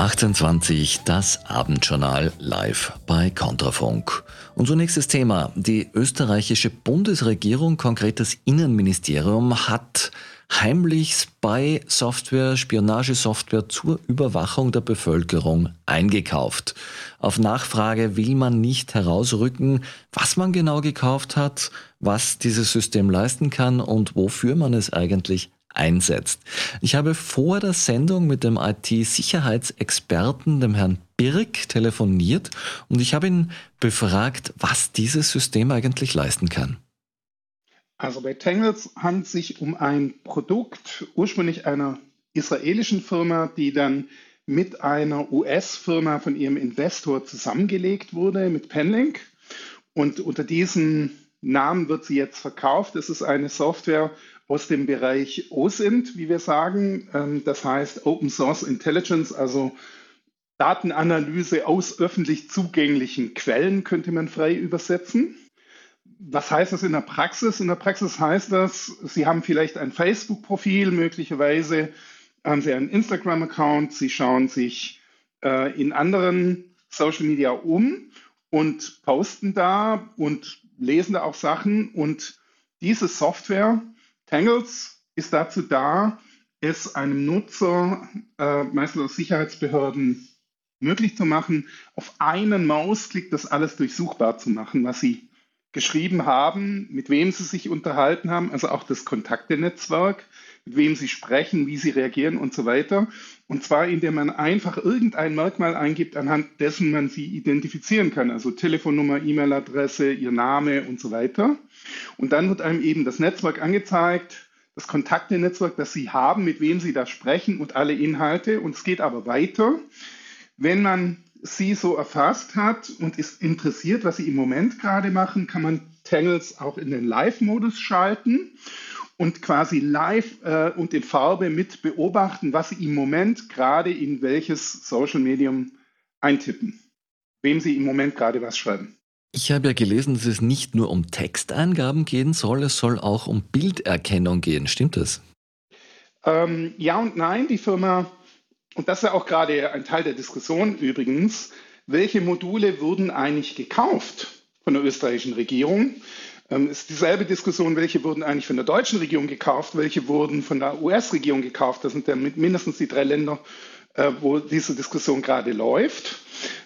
18:20, das Abendjournal live bei Kontrafunk. Unser nächstes Thema. Die österreichische Bundesregierung, konkret das Innenministerium, hat heimlich Spy-Software, Spionagesoftware zur Überwachung der Bevölkerung eingekauft. Auf Nachfrage will man nicht herausrücken, was man genau gekauft hat, was dieses System leisten kann und wofür man es eigentlich einsetzt. Ich habe vor der Sendung mit dem IT-Sicherheitsexperten, dem Herrn Birk, telefoniert und ich habe ihn befragt, was dieses System eigentlich leisten kann. Also bei Tangles handelt es sich um ein Produkt ursprünglich einer israelischen Firma, die dann mit einer US-Firma von ihrem Investor zusammengelegt wurde, mit Penlink. Und unter diesem Namen wird sie jetzt verkauft. Es ist eine Software aus dem Bereich OSINT, wie wir sagen. Das heißt Open Source Intelligence, also Datenanalyse aus öffentlich zugänglichen Quellen, könnte man frei übersetzen. Was heißt das in der Praxis? In der Praxis heißt das, Sie haben vielleicht ein Facebook-Profil, möglicherweise haben Sie einen Instagram-Account, Sie schauen sich in anderen Social Media um und posten da und lesen da auch Sachen. Und diese Software, Tangles, ist dazu da, es einem Nutzer, meistens aus Sicherheitsbehörden, möglich zu machen, auf einen Mausklick das alles durchsuchbar zu machen, was Sie geschrieben haben, mit wem sie sich unterhalten haben, also auch das Kontaktenetzwerk, mit wem sie sprechen, wie sie reagieren und so weiter. Und zwar, indem man einfach irgendein Merkmal eingibt, anhand dessen man sie identifizieren kann, also Telefonnummer, E-Mail-Adresse, ihr Name und so weiter. Und dann wird einem eben das Netzwerk angezeigt, das Kontaktenetzwerk, das sie haben, mit wem sie da sprechen und alle Inhalte. Und es geht aber weiter. Wenn man sie so erfasst hat und ist interessiert, was sie im Moment gerade machen, kann man Tangles auch in den Live-Modus schalten und quasi live und in Farbe mit beobachten, was sie im Moment gerade in welches Social Medium eintippen, wem sie im Moment gerade was schreiben. Ich habe ja gelesen, dass es nicht nur um Texteingaben gehen soll, es soll auch um Bilderkennung gehen. Stimmt das? Ja und nein, die Firma. Und das ist ja auch gerade ein Teil der Diskussion übrigens. Welche Module wurden eigentlich gekauft von der österreichischen Regierung? Es ist dieselbe Diskussion, welche wurden eigentlich von der deutschen Regierung gekauft, welche wurden von der US-Regierung gekauft. Das sind ja mindestens die 3 Länder, wo diese Diskussion gerade läuft.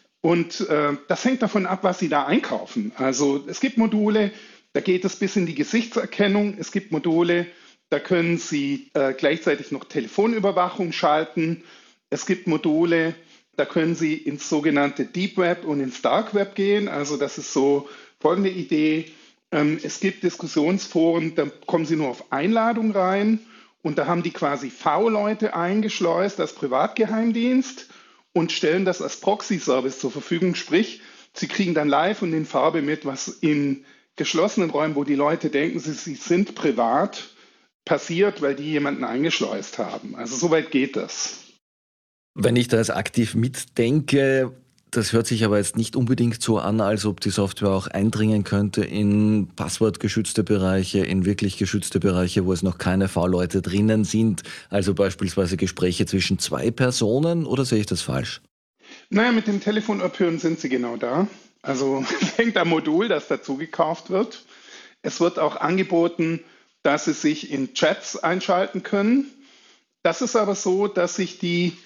Und das hängt davon ab, was Sie da einkaufen. Also es gibt Module, da geht es bis in die Gesichtserkennung. Es gibt Module, da können Sie gleichzeitig noch Telefonüberwachung schalten. Es gibt Module, da können Sie ins sogenannte Deep Web und ins Dark Web gehen. Also das ist so folgende Idee. Es gibt Diskussionsforen, da kommen Sie nur auf Einladung rein und da haben die quasi V-Leute eingeschleust als Privatgeheimdienst und stellen das als Proxy-Service zur Verfügung. Sprich, Sie kriegen dann live und in Farbe mit, was in geschlossenen Räumen, wo die Leute denken, sie sind privat, passiert, weil die jemanden eingeschleust haben. Also soweit geht das. Wenn ich da jetzt aktiv mitdenke, das hört sich aber jetzt nicht unbedingt so an, als ob die Software auch eindringen könnte in passwortgeschützte Bereiche, in wirklich geschützte Bereiche, wo es noch keine V-Leute drinnen sind, also beispielsweise Gespräche zwischen 2 Personen, oder sehe ich das falsch? Naja, mit dem Telefonabhören sind Sie genau da. Also es hängt am Modul, das dazu gekauft wird. Es wird auch angeboten, dass Sie sich in Chats einschalten können. Das ist aber so, dass sich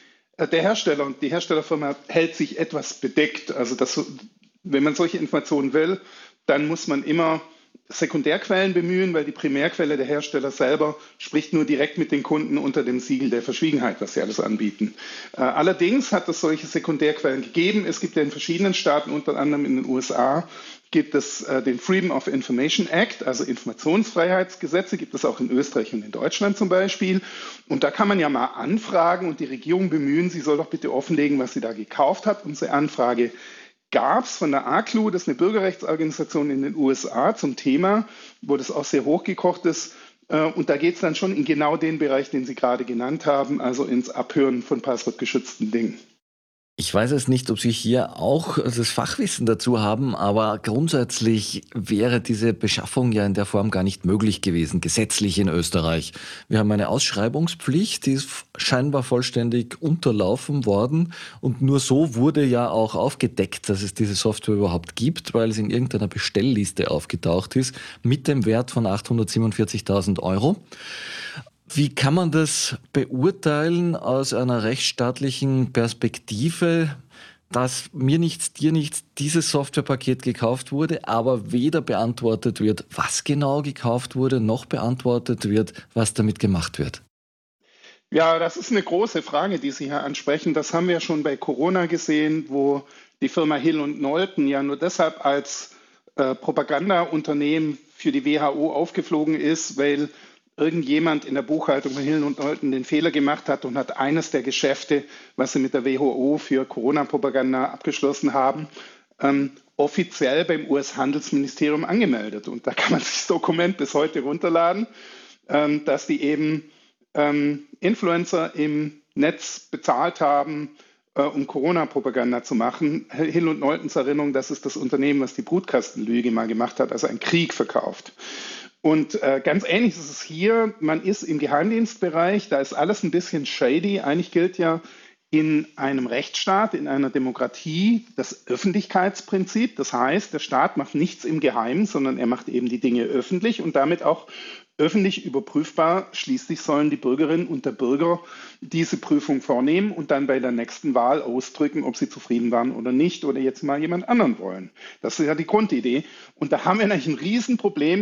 der Hersteller und die Herstellerfirma hält sich etwas bedeckt. Also wenn man solche Informationen will, dann muss man immer Sekundärquellen bemühen, weil die Primärquelle der Hersteller selber spricht nur direkt mit den Kunden unter dem Siegel der Verschwiegenheit, was sie alles anbieten. Allerdings hat es solche Sekundärquellen gegeben. Es gibt ja in verschiedenen Staaten, unter anderem in den USA, gibt es den Freedom of Information Act, also Informationsfreiheitsgesetze, gibt es auch in Österreich und in Deutschland zum Beispiel. Und da kann man ja mal anfragen und die Regierung bemühen, sie soll doch bitte offenlegen, was sie da gekauft hat. Unsere Anfrage gab es von der ACLU, das ist eine Bürgerrechtsorganisation in den USA zum Thema, wo das auch sehr hochgekocht ist. Und da geht es dann schon in genau den Bereich, den Sie gerade genannt haben, also ins Abhören von passwortgeschützten Dingen. Ich weiß jetzt nicht, ob Sie hier auch das Fachwissen dazu haben, aber grundsätzlich wäre diese Beschaffung ja in der Form gar nicht möglich gewesen, gesetzlich in Österreich. Wir haben eine Ausschreibungspflicht, die ist scheinbar vollständig unterlaufen worden und nur so wurde ja auch aufgedeckt, dass es diese Software überhaupt gibt, weil es in irgendeiner Bestellliste aufgetaucht ist mit dem Wert von 847.000 Euro. Wie kann man das beurteilen aus einer rechtsstaatlichen Perspektive, dass mir nichts, dir nichts dieses Softwarepaket gekauft wurde, aber weder beantwortet wird, was genau gekauft wurde, noch beantwortet wird, was damit gemacht wird? Ja, das ist eine große Frage, die Sie hier ansprechen. Das haben wir schon bei Corona gesehen, wo die Firma Hill und Knowlton ja nur deshalb als Propagandaunternehmen für die WHO aufgeflogen ist, weil irgendjemand in der Buchhaltung von Hill und Knowlton den Fehler gemacht hat und hat eines der Geschäfte, was sie mit der WHO für Corona-Propaganda abgeschlossen haben, offiziell beim US-Handelsministerium angemeldet. Und da kann man sich das Dokument bis heute runterladen, dass die eben Influencer im Netz bezahlt haben, um Corona-Propaganda zu machen. Hill und Knowlton zur Erinnerung, das ist das Unternehmen, was die Brutkastenlüge mal gemacht hat, also einen Krieg verkauft. Und ganz ähnlich ist es hier. Man ist im Geheimdienstbereich, da ist alles ein bisschen shady. Eigentlich gilt ja in einem Rechtsstaat, in einer Demokratie das Öffentlichkeitsprinzip. Das heißt, der Staat macht nichts im Geheimen, sondern er macht eben die Dinge öffentlich und damit auch öffentlich überprüfbar. Schließlich sollen die Bürgerinnen und der Bürger diese Prüfung vornehmen und dann bei der nächsten Wahl ausdrücken, ob sie zufrieden waren oder nicht oder jetzt mal jemand anderen wollen. Das ist ja die Grundidee. Und da haben wir natürlich ein Riesenproblem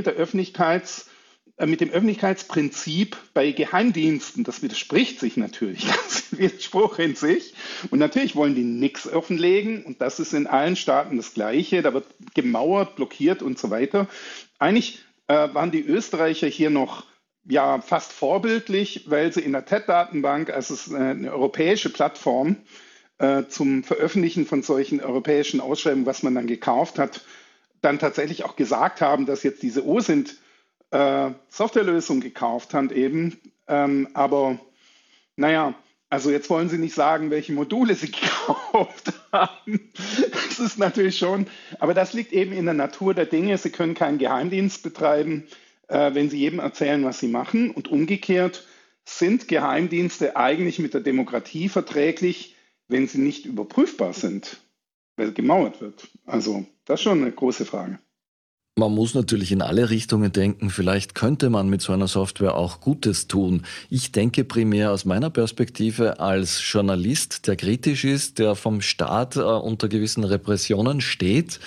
mit dem Öffentlichkeitsprinzip bei Geheimdiensten. Das widerspricht sich natürlich. Das ist ein Widerspruch in sich. Und natürlich wollen die nichts offenlegen. Und das ist in allen Staaten das Gleiche. Da wird gemauert, blockiert und so weiter. Eigentlich waren die Österreicher hier noch ja, fast vorbildlich, weil sie in der TED-Datenbank, also es ist eine europäische Plattform zum Veröffentlichen von solchen europäischen Ausschreibungen, was man dann gekauft hat, dann tatsächlich auch gesagt haben, dass jetzt diese OSINT Softwarelösung gekauft haben eben. Aber naja, also jetzt wollen Sie nicht sagen, welche Module Sie gekauft haben. Das ist natürlich schon, aber das liegt eben in der Natur der Dinge. Sie können keinen Geheimdienst betreiben, wenn Sie jedem erzählen, was Sie machen. Und umgekehrt sind Geheimdienste eigentlich mit der Demokratie verträglich, wenn sie nicht überprüfbar sind, weil gemauert wird. Also das ist schon eine große Frage. Man muss natürlich in alle Richtungen denken. Vielleicht könnte man mit so einer Software auch Gutes tun. Ich denke primär aus meiner Perspektive als Journalist, der kritisch ist, der vom Staat unter gewissen Repressionen steht.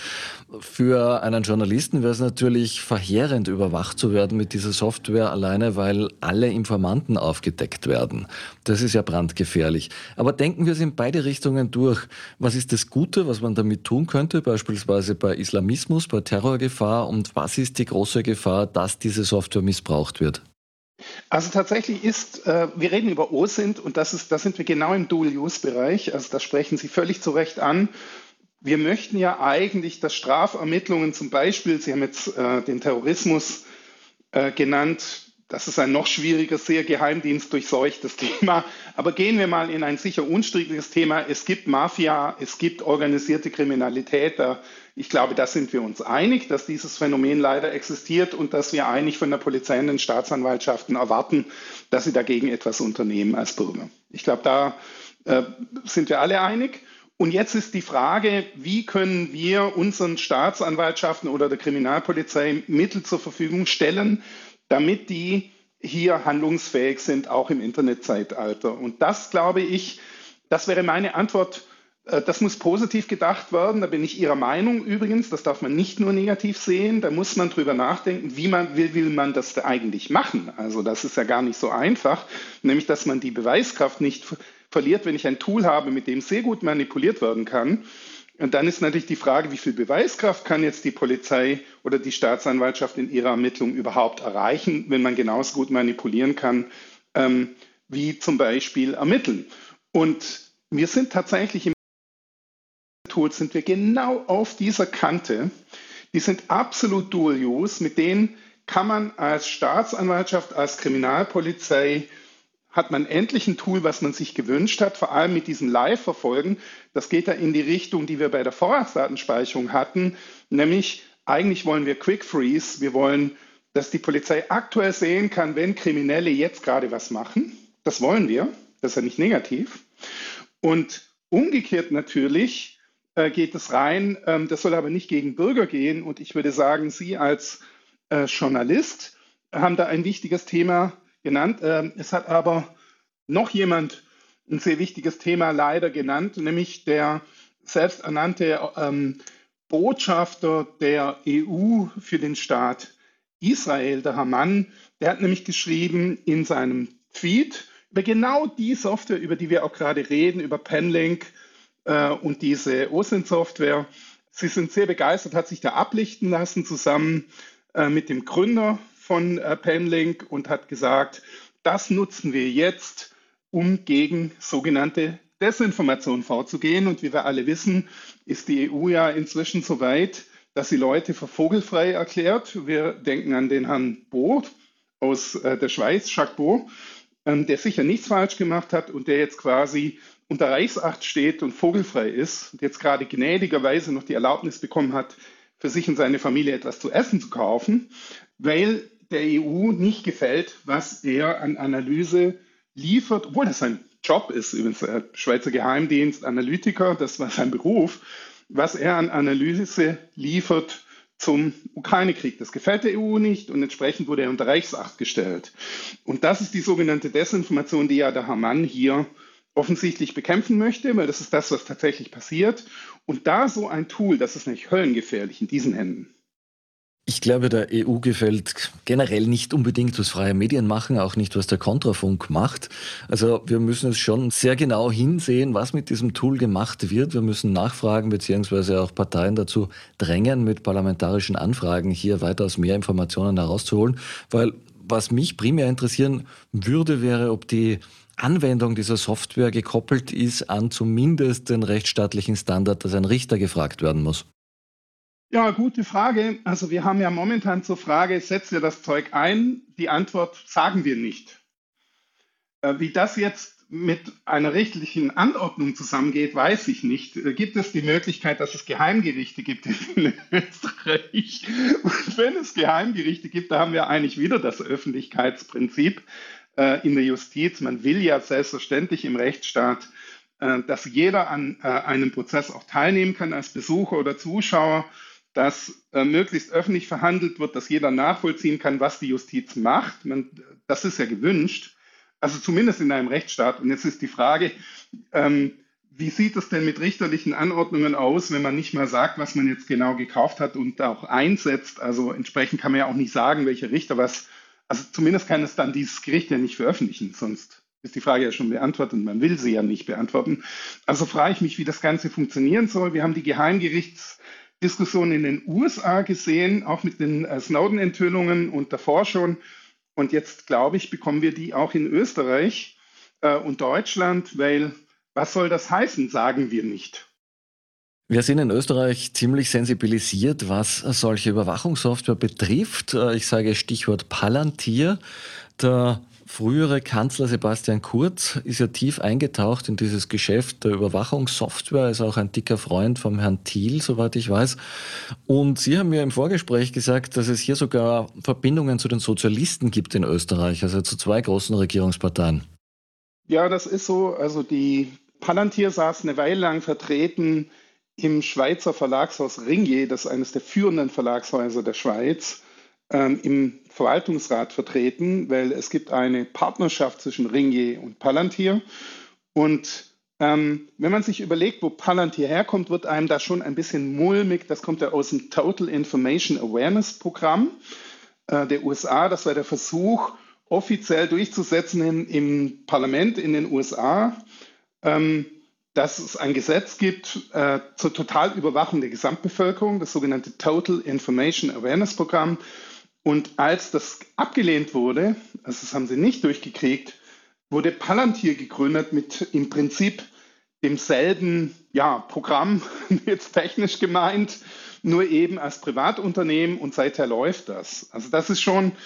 Für einen Journalisten wäre es natürlich verheerend, überwacht zu werden mit dieser Software, alleine weil alle Informanten aufgedeckt werden. Das ist ja brandgefährlich. Aber denken wir es in beide Richtungen durch. Was ist das Gute, was man damit tun könnte, beispielsweise bei Islamismus, bei Terrorgefahr? Und was ist die große Gefahr, dass diese Software missbraucht wird? Also tatsächlich wir reden über OSINT und da sind wir genau im Dual-Use-Bereich. Also das sprechen Sie völlig zu Recht an. Wir möchten ja eigentlich, dass Strafermittlungen zum Beispiel, Sie haben jetzt den Terrorismus genannt, das ist ein noch schwieriger, sehr geheimdienstdurchseuchtes Thema. Aber gehen wir mal in ein sicher unstrittiges Thema. Es gibt Mafia, es gibt organisierte Kriminalität. Ich glaube, da sind wir uns einig, dass dieses Phänomen leider existiert und dass wir eigentlich von der Polizei und den Staatsanwaltschaften erwarten, dass sie dagegen etwas unternehmen als Bürger. Ich glaube, da sind wir alle einig. Und jetzt ist die Frage, wie können wir unseren Staatsanwaltschaften oder der Kriminalpolizei Mittel zur Verfügung stellen, damit die hier handlungsfähig sind, auch im Internetzeitalter. Und das, glaube ich, das wäre meine Antwort. Das muss positiv gedacht werden. Da bin ich Ihrer Meinung übrigens. Das darf man nicht nur negativ sehen. Da muss man drüber nachdenken, wie will man das da eigentlich machen. Also das ist ja gar nicht so einfach. Nämlich, dass man die Beweiskraft nicht verliert, wenn ich ein Tool habe, mit dem sehr gut manipuliert werden kann. Und dann ist natürlich die Frage, wie viel Beweiskraft kann jetzt die Polizei oder die Staatsanwaltschaft in ihrer Ermittlung überhaupt erreichen, wenn man genauso gut manipulieren kann, wie zum Beispiel ermitteln. Und wir sind tatsächlich im Tools sind wir genau auf dieser Kante. Die sind absolut Dual-Use, mit denen kann man als Staatsanwaltschaft, als Kriminalpolizei hat man endlich ein Tool, was man sich gewünscht hat, vor allem mit diesem Live-Verfolgen. Das geht ja in die Richtung, die wir bei der Vorratsdatenspeicherung hatten, nämlich eigentlich wollen wir Quick Freeze. Wir wollen, dass die Polizei aktuell sehen kann, wenn Kriminelle jetzt gerade was machen. Das wollen wir, das ist ja nicht negativ. Und umgekehrt natürlich geht es rein, das soll aber nicht gegen Bürger gehen. Und ich würde sagen, Sie als Journalist haben da ein wichtiges Thema genannt. Es hat aber noch jemand ein sehr wichtiges Thema leider genannt, nämlich der selbsternannte Botschafter der EU für den Staat Israel, der Haman. Der hat nämlich geschrieben in seinem Tweet über genau die Software, über die wir auch gerade reden, über Penlink und diese OSINT-Software. Sie sind sehr begeistert, hat sich da ablichten lassen zusammen mit dem Gründer von Penlink und hat gesagt, das nutzen wir jetzt, um gegen sogenannte Desinformation vorzugehen. Und wie wir alle wissen, ist die EU ja inzwischen so weit, dass sie Leute für vogelfrei erklärt. Wir denken an den Herrn Bo aus der Schweiz, Jacques Bo, der sicher nichts falsch gemacht hat und der jetzt quasi unter Reichsacht steht und vogelfrei ist und jetzt gerade gnädigerweise noch die Erlaubnis bekommen hat, für sich und seine Familie etwas zu essen zu kaufen, weil der EU nicht gefällt, was er an Analyse liefert, obwohl das sein Job ist, übrigens Schweizer Geheimdienst, Analytiker, das war sein Beruf, was er an Analyse liefert zum Ukraine-Krieg. Das gefällt der EU nicht und entsprechend wurde er unter Reichsacht gestellt. Und das ist die sogenannte Desinformation, die ja der Haman hier offensichtlich bekämpfen möchte, weil das ist das, was tatsächlich passiert. Und da so ein Tool, das ist nicht höllengefährlich in diesen Händen. Ich glaube, der EU gefällt generell nicht unbedingt, was freie Medien machen, auch nicht, was der Kontrafunk macht. Also wir müssen es schon sehr genau hinsehen, was mit diesem Tool gemacht wird. Wir müssen nachfragen, beziehungsweise auch Parteien dazu drängen, mit parlamentarischen Anfragen hier weitaus mehr Informationen herauszuholen. Weil was mich primär interessieren würde, wäre, ob die Anwendung dieser Software gekoppelt ist an zumindest den rechtsstaatlichen Standard, dass ein Richter gefragt werden muss. Ja, gute Frage. Also wir haben ja momentan zur Frage, setzen wir das Zeug ein? Die Antwort sagen wir nicht. Wie das jetzt mit einer rechtlichen Anordnung zusammengeht, weiß ich nicht. Gibt es die Möglichkeit, dass es Geheimgerichte gibt in Österreich? Und wenn es Geheimgerichte gibt, da haben wir eigentlich wieder das Öffentlichkeitsprinzip in der Justiz. Man will ja selbstverständlich im Rechtsstaat, dass jeder an einem Prozess auch teilnehmen kann als Besucher oder Zuschauer, dass möglichst öffentlich verhandelt wird, dass jeder nachvollziehen kann, was die Justiz macht. Das ist ja gewünscht, also zumindest in einem Rechtsstaat. Und jetzt ist die Frage, wie sieht es denn mit richterlichen Anordnungen aus, wenn man nicht mal sagt, was man jetzt genau gekauft hat und auch einsetzt? Also entsprechend kann man ja auch nicht sagen, welcher Richter was, also zumindest kann es dann dieses Gericht ja nicht veröffentlichen, sonst ist die Frage ja schon beantwortet und man will sie ja nicht beantworten. Also frage ich mich, wie das Ganze funktionieren soll. Wir haben die Geheimgerichtsdiskussion in den USA gesehen, auch mit den Snowden-Enthüllungen und davor schon. Und jetzt, glaube ich, bekommen wir die auch in Österreich und Deutschland, weil was soll das heißen, sagen wir nicht. Wir sind in Österreich ziemlich sensibilisiert, was solche Überwachungssoftware betrifft. Ich sage Stichwort Palantir. Der frühere Kanzler Sebastian Kurz ist ja tief eingetaucht in dieses Geschäft der Überwachungssoftware, ist auch ein dicker Freund vom Herrn Thiel, soweit ich weiß. Und Sie haben mir im Vorgespräch gesagt, dass es hier sogar Verbindungen zu den Sozialisten gibt in Österreich, also zu zwei großen Regierungsparteien. Ja, das ist so. Also die Palantir saß eine Weile lang vertreten im Schweizer Verlagshaus Ringier, das ist eines der führenden Verlagshäuser der Schweiz, im Verwaltungsrat vertreten, weil es gibt eine Partnerschaft zwischen Ringier und Palantir. Und wenn man sich überlegt, wo Palantir herkommt, wird einem da schon ein bisschen mulmig. Das kommt ja aus dem Total Information Awareness Programm der USA. Das war der Versuch, offiziell durchzusetzen im Parlament in den USA, dass es ein Gesetz gibt zur Totalüberwachung der Gesamtbevölkerung, das sogenannte Total Information Awareness Programm. Und als das abgelehnt wurde, also das haben sie nicht durchgekriegt, wurde Palantir gegründet mit im Prinzip demselben Programm, jetzt technisch gemeint, nur eben als Privatunternehmen und seither läuft das. Also das ist schon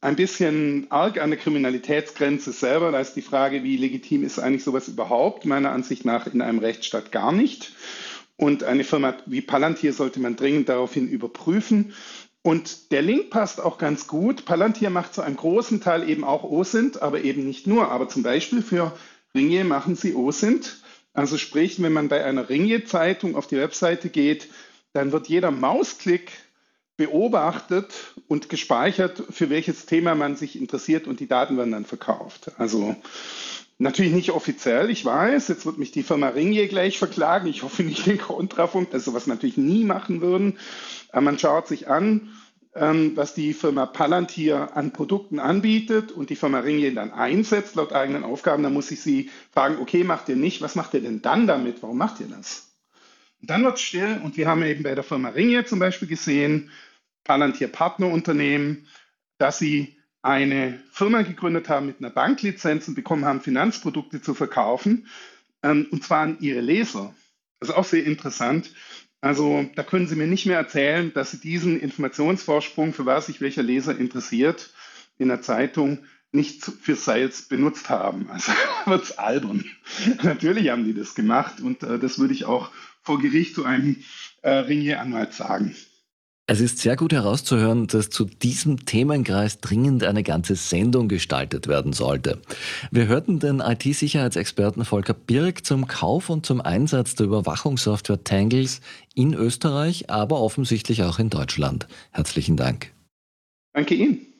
ein bisschen arg an der Kriminalitätsgrenze selber. Da ist die Frage, wie legitim ist eigentlich sowas überhaupt? Meiner Ansicht nach in einem Rechtsstaat gar nicht. Und eine Firma wie Palantir sollte man dringend daraufhin überprüfen. Und der Link passt auch ganz gut. Palantir macht zu einem großen Teil eben auch OSINT, aber eben nicht nur. Aber zum Beispiel für Ringier machen sie OSINT. Also sprich, wenn man bei einer Ringier-Zeitung auf die Webseite geht, dann wird jeder Mausklick beobachtet und gespeichert, für welches Thema man sich interessiert, und die Daten werden dann verkauft. Also natürlich nicht offiziell, ich weiß, jetzt wird mich die Firma Ringier gleich verklagen, ich hoffe nicht den Kontrafunk, dass sie was natürlich nie machen würden, aber man schaut sich an, was die Firma Palantir an Produkten anbietet und die Firma Ringier dann einsetzt laut eigenen Aufgaben, dann muss ich sie fragen, okay, macht ihr nicht, was macht ihr denn dann damit, warum macht ihr das? Und dann wird es still, und wir haben eben bei der Firma Ringier zum Beispiel gesehen, Palantir Partnerunternehmen, dass sie eine Firma gegründet haben mit einer Banklizenz und bekommen haben, Finanzprodukte zu verkaufen, und zwar an ihre Leser. Das ist auch sehr interessant. Also da können Sie mir nicht mehr erzählen, dass Sie diesen Informationsvorsprung, für was sich welcher Leser interessiert, in der Zeitung nicht für Sales benutzt haben. Also wird es albern. Natürlich haben die das gemacht, und das würde ich auch vor Gericht zu einem Ringier-Anwalt sagen. Es ist sehr gut herauszuhören, dass zu diesem Themenkreis dringend eine ganze Sendung gestaltet werden sollte. Wir hörten den IT-Sicherheitsexperten Volker Birk zum Kauf und zum Einsatz der Überwachungssoftware Tangles in Österreich, aber offensichtlich auch in Deutschland. Herzlichen Dank. Danke Ihnen.